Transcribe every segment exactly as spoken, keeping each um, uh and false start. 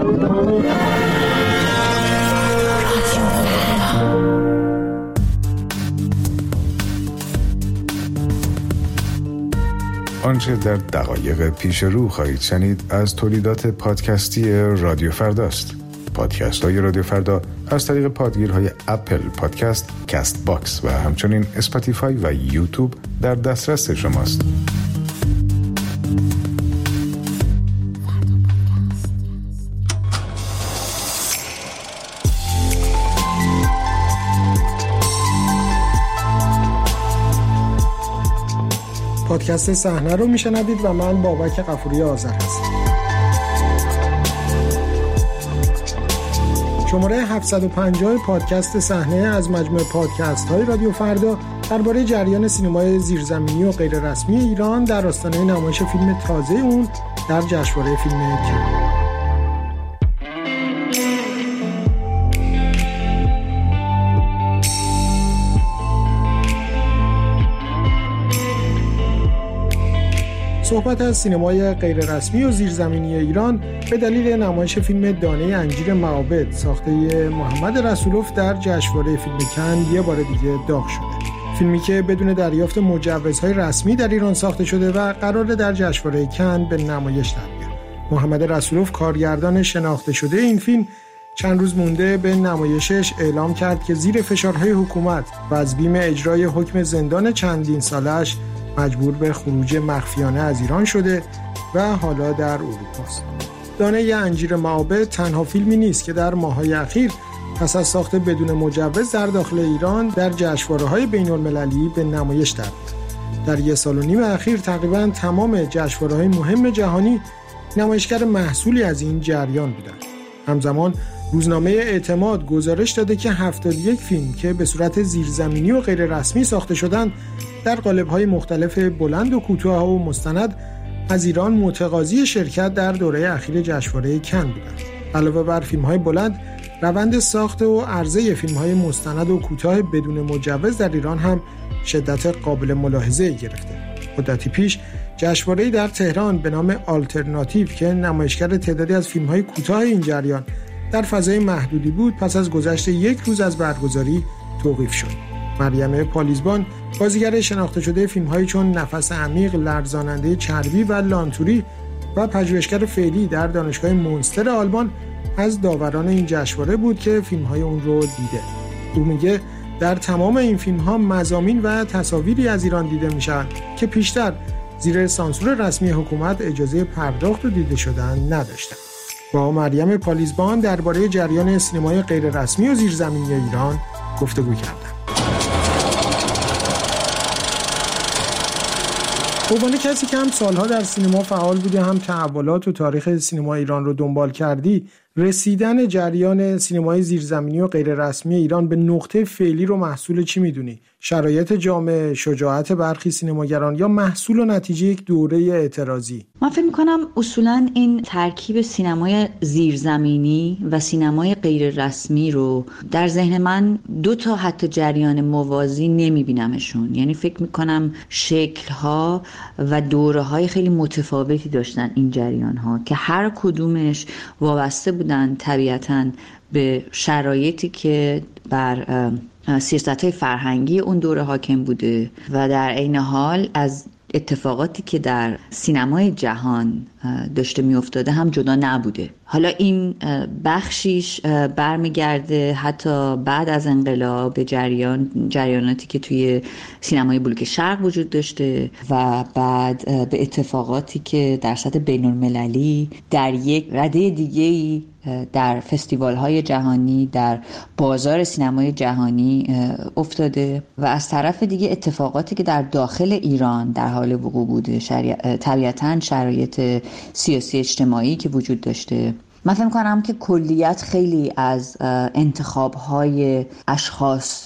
آنچه در دقایق پیش رو خواهید شنید از تولیدات پادکستی رادیو فرداست. پادکست های رادیو فردا از طریق پادگیرهای اپل پادکست، کست باکس و همچنین اسپاتیفای و یوتیوب در دسترس شماست. پادکست صحنه رو میشنوید و من بابک غفوری آذر هستم. شماره هفتصد و پنجاه پادکست صحنه از مجموعه پادکست های رادیو فردا درباره جریان سینمای زیرزمینی و غیر رسمی ایران در آستانه نمایش فیلم تازه اون در جشنواره فیلم کن. صحبت از سینمای غیررسمی و زیرزمینی ایران به دلیل نمایش فیلم دانه انجیر معابد ساخته محمد رسولوف در جشنواره فیلم کن یه بار دیگه داغ شده. فیلمی که بدون دریافت مجوزهای رسمی در ایران ساخته شده و قراره در جشنواره کن به نمایش در بیاد. محمد رسولوف کارگردان شناخته شده این فیلم چند روز مونده به نمایشش اعلام کرد که زیر فشارهای حکومت و از بیم اجرای حکم زندان چندین سالش مجبور به خروج مخفیانه از ایران شده و حالا در اروپاست. دانه انجیر معابد تنها فیلمی نیست که در ماه‌های اخیر پس از ساخت بدون مجوز در داخل ایران در جشنواره‌های بین‌المللی به نمایش در میاد. در یک سال و نیم اخیر تقریباً تمام جشنواره‌های مهم جهانی نمایشگر محصولی از این جریان بودند. همزمان روزنامه اعتماد گزارش داده که هفتاد و یک فیلم که به صورت زیرزمینی و غیر رسمی ساخته شدند در قالب‌های مختلف بلند و کوتاه و مستند از ایران متقاضی شرکت در دوره اخیر جشنواره کن بودند. علاوه بر فیلم‌های بلند، روند ساخت و عرضه فیلم‌های مستند و کوتاه بدون مجوز در ایران هم شدت قابل ملاحظه‌ای گرفته. مدتی پیش جشنواره‌ای در تهران به نام آلترناتیو که نمایشگر تعدادی از فیلم‌های کوتاه این جریان در فضای محدودی بود، پس از گذشت یک روز از برگزاری توقیف شد. مریم پالیزبان، بازیگر شناخته شده فیلم‌هایی چون نفس عمیق، لرزاننده چربی و لانتوری و پژوهشگر فعلی در دانشگاه مونستر آلمان، از داوران این جشنواره بود که فیلم‌های اون رو دیده. او میگه در تمام این فیلم‌ها مضامین و تصاویری از ایران دیده میشن که پیشتر زیر سانسور رسمی حکومت اجازه پرداخت و دیده شدن نداشتند. با مریم پالیزبان درباره جریان سینمای غیررسمی و زیرزمینی ایران گفتگو کردم. به عنوان کسی که هم سالها در سینما فعال بودی، هم تحولات و تاریخ سینما ایران رو دنبال کردی، رسیدن جریان سینمای زیرزمینی و غیررسمی ایران به نقطه فعلی رو محصول چی میدونی؟ شرایط جامعه، شجاعت برخی سینماگران یا محصول و نتیجه یک دوره اعتراضی؟ من فکر می‌کنم اصولاً این ترکیب سینمای زیرزمینی و سینمای غیررسمی رو در ذهن من دو تا حتی جریان موازی نمی‌بینمشون. یعنی فکر می‌کنم شکل‌ها و دوره‌های خیلی متفاوتی داشتن این جریان‌ها که هر کدومش وابسته بودن طبیعتاً به شرایطی که بر سیاست‌های فرهنگی اون دوره حاکم بوده و در عین حال از اتفاقاتی که در سینمای جهان داشته میافتاده هم جدا نبوده. حالا این بخشیش برمیگرده حتی بعد از انقلاب به جریان جریاناتی که توی سینمای بلوک شرق وجود داشته و بعد به اتفاقاتی که در سطح بین‌المللی در یک رده دیگه‌ای در فستیوال‌های جهانی، در بازار سینمای جهانی افتاده و از طرف دیگه اتفاقاتی که در داخل ایران در حال وقوع بوده، طبیعتاً شرایط سیاسی اجتماعی که وجود داشته. من فکر می‌کنم که کلیت خیلی از انتخاب‌های اشخاص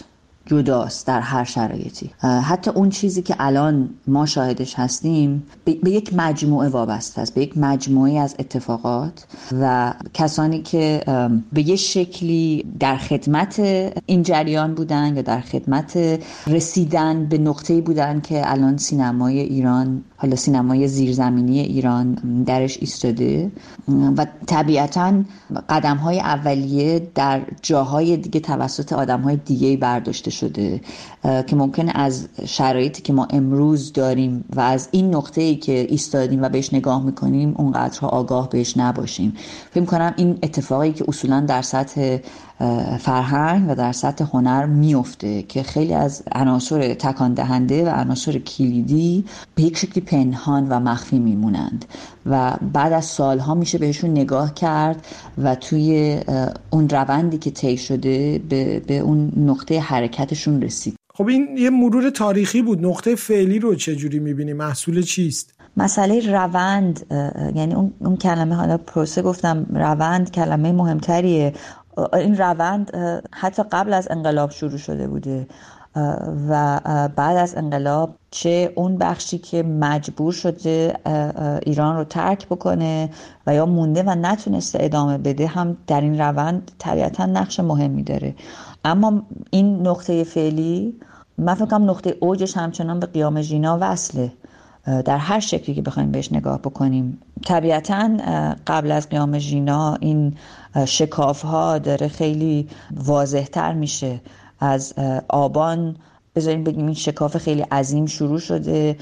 جداست در هر شرایطی. حتی اون چیزی که الان ما شاهدش هستیم به یک مجموعه وابسته است، به یک مجموعه از اتفاقات و کسانی که به یه شکلی در خدمت این جریان بودن یا در خدمت رسیدن به نقطه‌ای بودن که الان سینمای ایران، حالا سینمای زیرزمینی ایران درش ایستاده و طبیعتاً قدم‌های اولیه در جاهای دیگه توسط آدم‌های دیگه برداشته شده که ممکنه از شرایطی که ما امروز داریم و از این نقطه‌ای که ایستادیم و بهش نگاه می‌کنیم اونقدرها آگاه بهش نباشیم. فکر می‌کنم این اتفاقی که اصولاً در سطح فرهنگ و در سطح هنر میفته که خیلی از عناصر تکان دهنده و عناصر کلیدی به یک شکلی پنهان و مخفی میمونند و بعد از سالها میشه بهشون نگاه کرد و توی اون روندی که طی شده به, به اون نقطه حرکتشون رسید. خب این یه مرور تاریخی بود. نقطه فعلی رو چجوری میبینی؟ محصول چیست؟ مسئله روند، یعنی اون, اون کلمه، حالا پروسه گفتم، روند کلمه مهمتریه. این روند حتی قبل از انقلاب شروع شده بوده و بعد از انقلاب چه اون بخشی که مجبور شده ایران رو ترک بکنه و یا مونده و نتونسته ادامه بده هم در این روند طبیعتا نقش مهمی داره. اما این نقطه فعلی من فکر کنم نقطه اوجش همچنان به قیام ژینا وصله در هر شکلی که بخوایم بهش نگاه بکنیم. طبیعتاً قبل از قیام ژینا این شکاف‌ها داره خیلی واضح‌تر میشه. از آبان بذاریم بگیم این شکاف خیلی عظیم شروع شده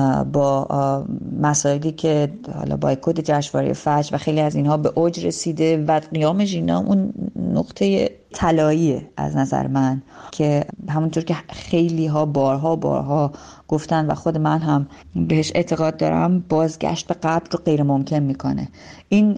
با مسائلی که حالا بایکوت جشنواره فجر و خیلی از اینها به اوج رسیده و قیام ژینا اون نقطه طلاییه از نظر من که همونطور که خیلی ها بارها بارها گفتن و خود من هم بهش اعتقاد دارم، بازگشت به قبل رو غیر ممکن میکنه. این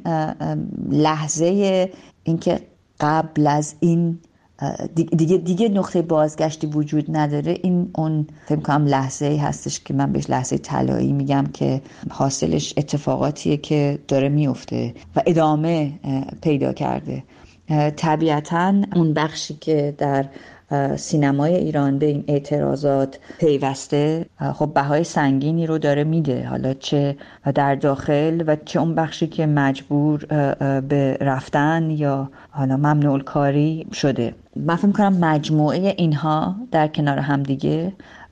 لحظه این که قبل از این دیگه دیگه نقطه بازگشتی وجود نداره، این اون فکر کنم لحظه‌ای هستش که من بهش لحظه طلایی میگم که حاصلش اتفاقاتیه که داره میفته و ادامه پیدا کرده. طبیعتاً اون بخشی که در سینمای ایران به این اعتراضات پیوسته خب بهای سنگینی رو داره میده، حالا چه در داخل و چه اون بخشی که مجبور به رفتن یا حالا ممنوع الکاری شده. من فکر می‌کنم مجموعه اینها در کنار هم دیگه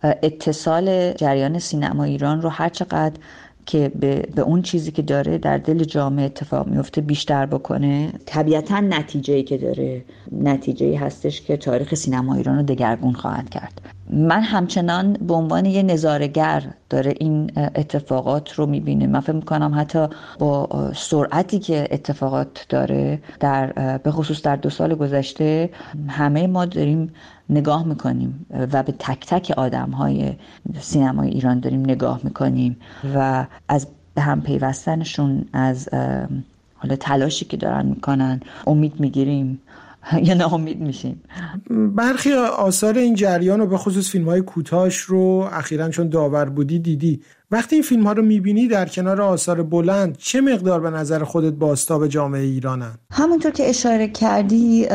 اتصال جریان سینما ایران رو هر چقدر که به, به اون چیزی که داره در دل جامعه اتفاق میفته بیشتر بکنه، طبیعتاً نتیجه‌ای که داره نتیجه‌ای هستش که تاریخ سینما ایران رو دگرگون خواهد کرد. من همچنان به عنوان یه نظاره‌گر داره این اتفاقات رو میبینه. من فکر میکنم حتی با سرعتی که اتفاقات داره در به خصوص در دو سال گذشته همه ما داریم نگاه میکنیم و به تک تک آدم‌های سینمای ایران داریم نگاه میکنیم و از به هم پیوستنشون، از حالا تلاشی که دارن میکنن امید میگیریم یا ناامید میشیم. برخی آثار این جریان و به خصوص فیلم‌های کوتاهش رو اخیراً چون داور بودی دیدی. وقتی این فیلم‌ها رو می‌بینی در کنار آثار بلند چه مقدار به نظر خودت بازتاب جامعه ایرانن؟ همونطور که اشاره کردی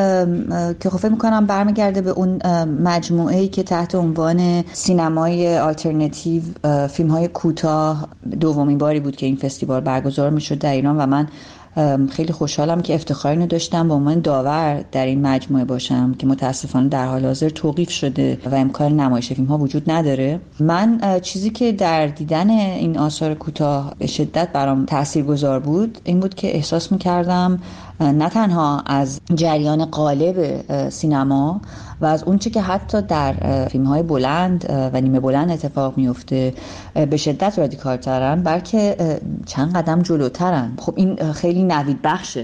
که خب فکر می‌کنم برمیگرده به اون مجموعه‌ای که تحت عنوان سینمای آلترناتیو، فیلم‌های کوتاه، دومین باری بود که این فستیوال برگزار می‌شد در ایران و من خیلی خوشحالم که افتخاری رو داشتم به عنوان داور در این مجموعه باشم که متاسفانه در حال حاضر توقیف شده و امکان نمایش فیلم ها وجود نداره. من چیزی که در دیدن این آثار کوتاه به شدت برام تاثیرگذار بود این بود که احساس می‌کردم نه تنها از جریان قالب سینما و از اون چه که حتی در فیلم‌های بلند و نیمه بلند اتفاق میفته به شدت رادیکال ترن، بلکه چند قدم جلوترن. خب این خیلی نوید بخشه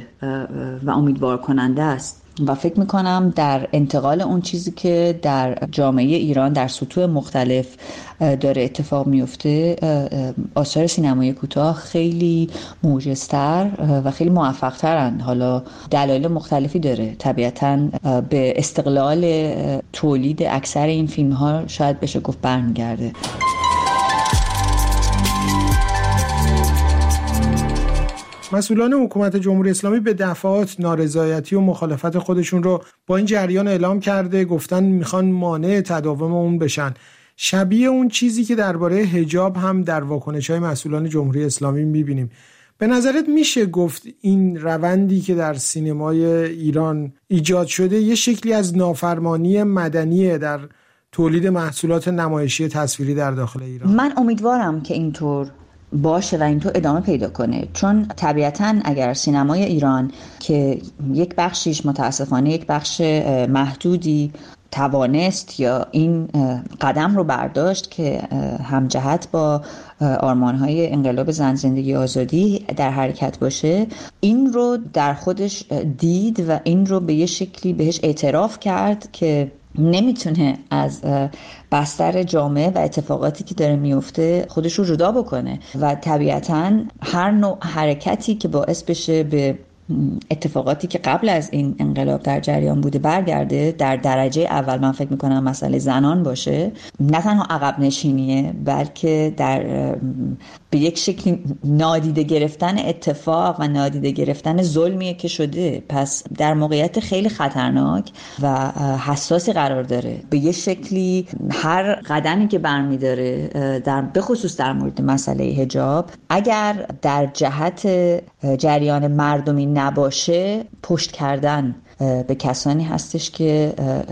و امیدوار کننده است و فکر میکنم در انتقال اون چیزی که در جامعه ایران در سطوح مختلف داره اتفاق میفته، آثار سینمایی کوتاه خیلی موجزتر و خیلی موفق‌ترن. حالا دلایل مختلفی داره، طبیعتاً به استقلال تولید اکثر این فیلم‌ها شاید بشه گفت برمیگرده. مسئولان حکومت جمهوری اسلامی به دفعات نارضایتی و مخالفت خودشون رو با این جریان اعلام کرده، گفتن میخوان مانع تداوم اون بشن. شبیه اون چیزی که درباره حجاب هم در واکنش‌های مسئولان جمهوری اسلامی میبینیم. به نظرت میشه گفت این روندی که در سینمای ایران ایجاد شده یه شکلی از نافرمانی مدنیه در تولید محصولات نمایشی تصویری در داخل ایران؟ من امیدوارم که اینطور باشه و اینطور ادامه پیدا کنه، چون طبیعتاً اگر سینمای ایران که یک بخشیش متاسفانه یک بخش محدودی توانست یا این قدم رو برداشت که همجهت با آرمان‌های انقلاب زن زندگی آزادی در حرکت باشه، این رو در خودش دید و این رو به یه شکلی بهش اعتراف کرد که نمیتونه از بستر جامعه و اتفاقاتی که داره میفته خودش رو جدا بکنه و طبیعتاً هر نوع حرکتی که باعث بشه به اتفاقاتی که قبل از این انقلاب در جریان بوده برگرده، در درجه اول من فکر میکنم مسئله زنان باشه، نه تنها عقب نشینیه بلکه در به یک شکل نادیده گرفتن اتفاق و نادیده گرفتن ظلمیه که شده. پس در موقعیت خیلی خطرناک و حساسی قرار داره. به یک شکلی هر قدمی که برمیداره در به خصوص در مورد مسئله حجاب اگر در جهت جریان مردمی نباشه، پشت کردن به کسانی هستش که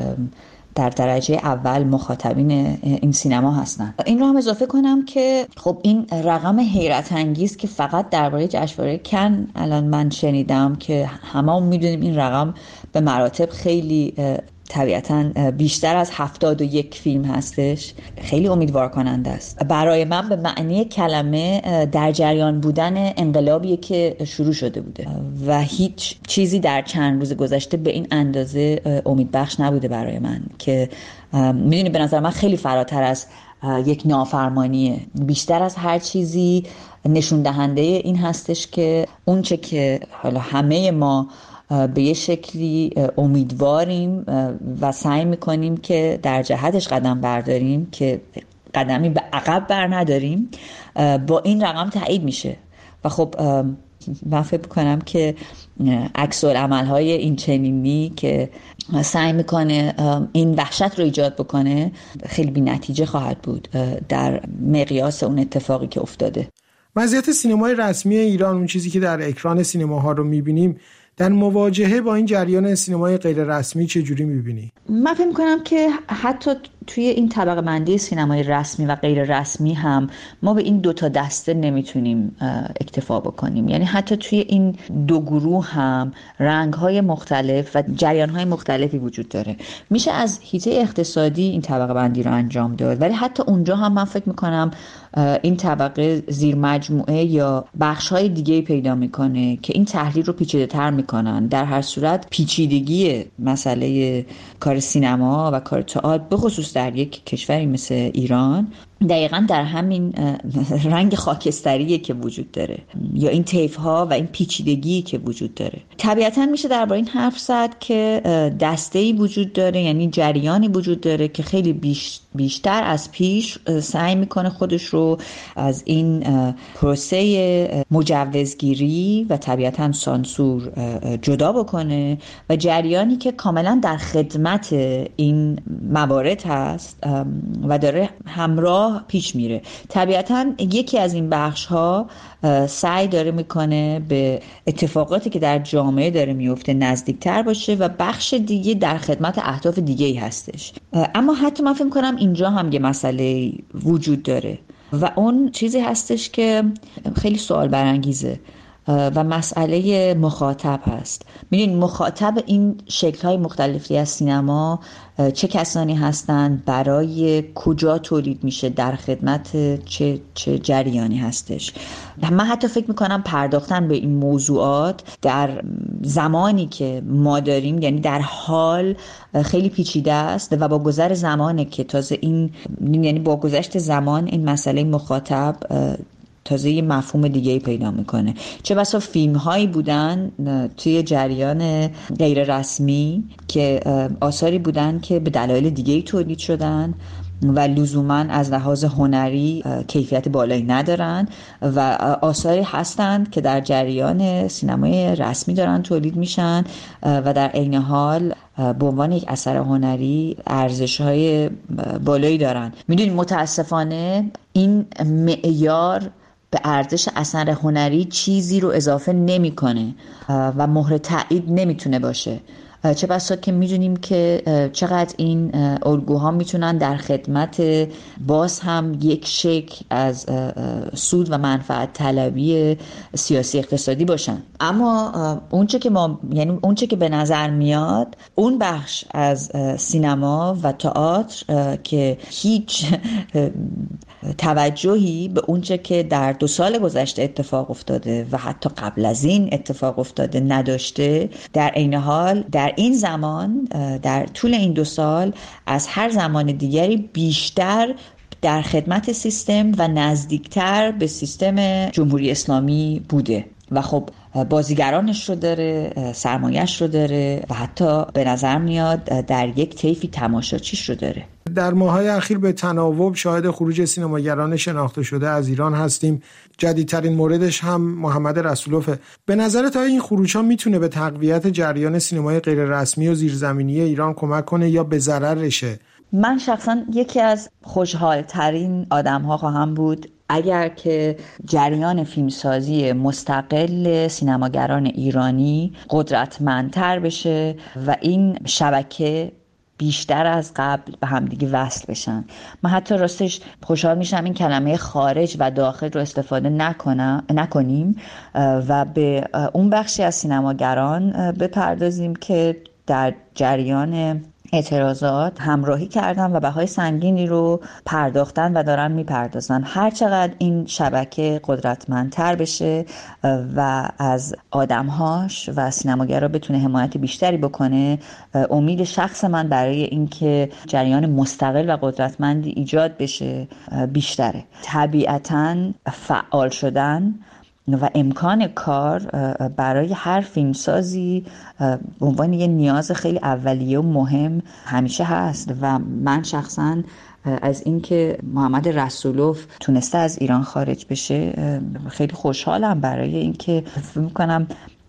در درجه اول مخاطبین این سینما هستن. این رو هم اضافه کنم که خب این رقم حیرت انگیز که فقط درباره جشنواره کن الان من شنیدم که همه میدونیم این رقم به مراتب خیلی طبیعتاً بیشتر از هفتاد و یک فیلم هستش، خیلی امیدوار کننده است. برای من به معنی کلمه در جریان بودن انقلابیه که شروع شده بوده و هیچ چیزی در چند روز گذشته به این اندازه امیدبخش نبوده برای من که میدونی به نظر من خیلی فراتر از یک نافرمانیه، بیشتر از هر چیزی نشون دهنده این هستش که اون چه که حالا همه ما به یه شکلی امیدواریم و سعی میکنیم که در جهتش قدم برداریم که قدمی به عقب بر نداریم، با این رقم تایید میشه. و خب من فکر میکنم که عکس العمل‌های این چنینی که سعی میکنه این وحشت رو ایجاد بکنه خیلی بی نتیجه خواهد بود در مقیاس اون اتفاقی که افتاده. وضعیت سینمای رسمی ایران، اون چیزی که در اکران سینماها رو میبینیم، در مواجهه با این جریان سینمای غیر رسمی چه جوری می‌بینی؟ من فکر می‌کنم که حتی توی این طبقه بندی سینمای رسمی و غیر رسمی هم ما به این دو تا دسته نمیتونیم اکتفا بکنیم. یعنی حتی توی این دو گروه هم رنگ‌های مختلف و جریان‌های مختلفی وجود داره. میشه از حیطه اقتصادی این طبقه بندی رو انجام داد، ولی حتی اونجا هم من فکر می‌کنم این طبقه زیر مجموعه یا بخش‌های دیگه‌ای پیدا می‌کنه که این تحلیل رو پیچیده‌تر می‌کنن. در هر صورت پیچیدگی مسئله کار سینما و کار تئاتر به خصوص در یک کشوری مثل ایران دقیقاً در همین رنگ خاکستریه که وجود داره، یا این طیف‌ها و این پیچیدگی که وجود داره. طبیعتاً میشه درباره این حرف زد که دسته‌ای وجود داره، یعنی جریانی وجود داره که خیلی بیش بیشتر از پیش سعی میکنه خودش رو از این پروسه مجوزگیری و طبیعتاً سانسور جدا بکنه و جریانی که کاملاً در خدمت این موارد هست و داره همراه پیش میره. طبیعتاً یکی از این بخش ها سعی داره میکنه به اتفاقاتی که در جامعه داره میفته نزدیکتر باشه و بخش دیگه در خدمت اهداف دیگه ای هستش. اما حتی من فکر کنم اینجا هم یه مسئله وجود داره و اون چیزی هستش که خیلی سوال برانگیزه و مسئله مخاطب هست. میدونید مخاطب این شکل‌های مختلفی از سینما چه کسانی هستند، برای کجا تولید میشه، در خدمت چه چه جریانی هستش. من حتی فکر میکنم پرداختن به این موضوعات در زمانی که ما داریم، یعنی در حال، خیلی پیچیده است و با گذر زمانه که تازه این، یعنی با گذشت زمان این مسئله مخاطب تازه یه مفهوم دیگه‌ای پیدا میکنه. چه بسا فیلم هایی بودن توی جریان غیر رسمی که آثاری بودن که به دلایل دیگه‌ای تولید شدن و لزوما از لحاظ هنری کیفیت بالایی ندارن و آثاری هستند که در جریان سینمای رسمی دارن تولید میشن و در عین حال به عنوان یک اثر هنری ارزش‌های بالایی دارن. میدونید متاسفانه این معیار به ارزش اثر هنری چیزی رو اضافه نمی‌کنه و مهر تایید نمیتونه باشه، چه بسا که میدونیم که چقدر این الگوها میتونن در خدمت باز هم یک شکل از سود و منفعت طلبی سیاسی اقتصادی باشن. اما اونچه که ما یعنی اونچه که به نظر میاد اون بخش از سینما و تئاتر که هیچ توجهی به اونچه که در دو سال گذشته اتفاق افتاده و حتی قبل از این اتفاق افتاده نداشته، در عین حال در این زمان در طول این دو سال از هر زمان دیگری بیشتر در خدمت سیستم و نزدیکتر به سیستم جمهوری اسلامی بوده و خب بازیگرانش رو داره، سرمایه‌اش رو داره و حتی به نظر میاد در یک طیفی تماشاچیش رو داره. در ماه‌های اخیر به تناوب شاهد خروج سینماگران شناخته شده از ایران هستیم. جدیدترین موردش هم محمد رسولوفه. به نظرت آیا این خروج‌ها میتونه به تقویت جریان سینمای غیر رسمی و زیرزمینی ایران کمک کنه یا به ضررشه؟ من شخصا یکی از خوشحال‌ترین آدم‌ها خواهم بود اگر که جریان فیلمسازی مستقل سینماگران ایرانی قدرتمندتر بشه و این شبکه بیشتر از قبل به همدیگه وصل بشن. من حتی راستش خوشحال میشم این کلمه خارج و داخل رو استفاده نکنم نکنیم و به اون بخشی از سینماگران بپردازیم که در جریان اعتراضات همراهی کردن و بهای سنگینی رو پرداختن و دارن میپردازن. هر چقدر این شبکه قدرتمندتر بشه و از آدمهاش و سینماگرها بتونه حمایت بیشتری بکنه، امید شخص من برای اینکه جریان مستقل و قدرتمندی ایجاد بشه بیشتره. طبیعتاً فعال شدن و امکان کار برای هر فیلمسازی به عنوان یه نیاز خیلی اولیه و مهم همیشه هست و من شخصاً از اینکه محمد رسولوف تونسته از ایران خارج بشه خیلی خوشحالم، برای اینکه فکر می‌کنم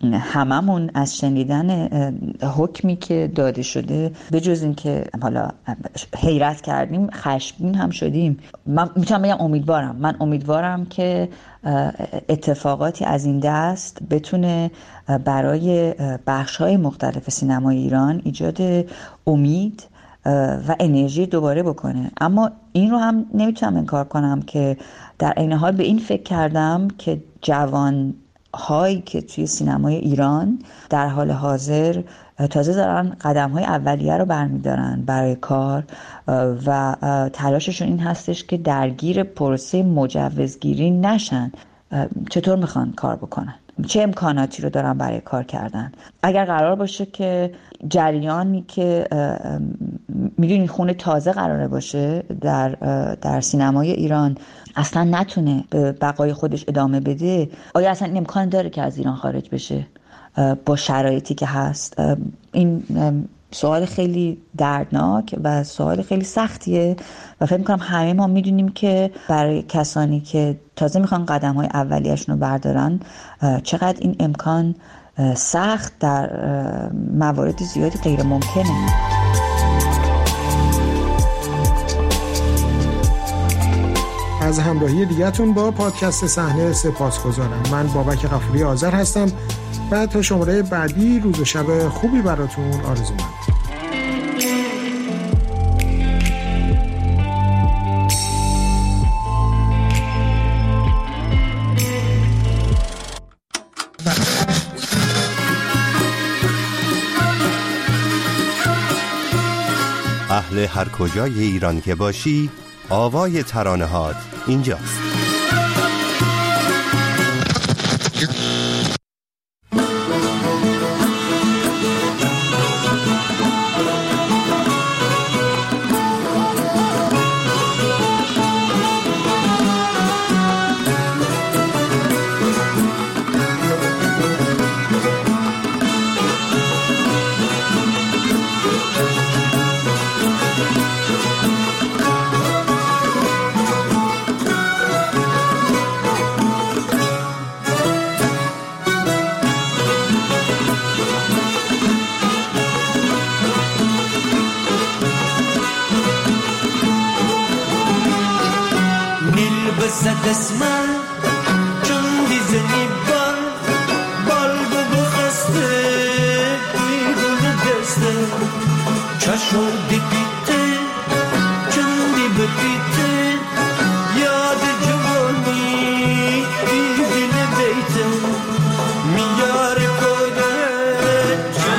هممون از شنیدن حکمی که داده شده به جز این که حالا حیرت کردیم خشمگین هم شدیم. من میتونم بگم امیدوارم من امیدوارم که اتفاقاتی از این دست بتونه برای بخش‌های مختلف سینمای ایران ایجاد امید و انرژی دوباره بکنه. اما این رو هم نمیتونم انکار کنم که در عین حال به این فکر کردم که جوان هایی که توی سینمای ایران در حال حاضر تازه دارن قدم های اولیه رو برمیدارن برای کار و تلاششون این هستش که درگیر پروسه مجوزگیری نشن. چطور میخوان کار بکنن؟ چه امکاناتی رو دارن برای کار کردن؟ اگر قرار باشه که جریانی که میدونی خون تازه قراره باشه در در سینمای ایران اصلا نتونه به بقای خودش ادامه بده، آیا اصلا این امکان داره که از ایران خارج بشه با شرایطی که هست؟ این سوال خیلی دردناک و سوال خیلی سختیه و فکر می‌کنم همه ما میدونیم که برای کسانی که تازه میخوان قدم‌های اولیه‌شون رو بردارن چقدر این امکان سخت در موارد زیادی غیر ممکنه. از همراهی دیگه‌تون با پادکست صحنه سپاسگزارم. من بابک غفوری آذر هستم و تا شماره بعدی روز و شب خوبی براتون آرزو می‌کنم. اهل هر کجای ایران که باشی، آوای ترانه‌هات اینجاست. دسمن چون دیزنی بال بال بو بخسته بیگونه دسته چشور دیپی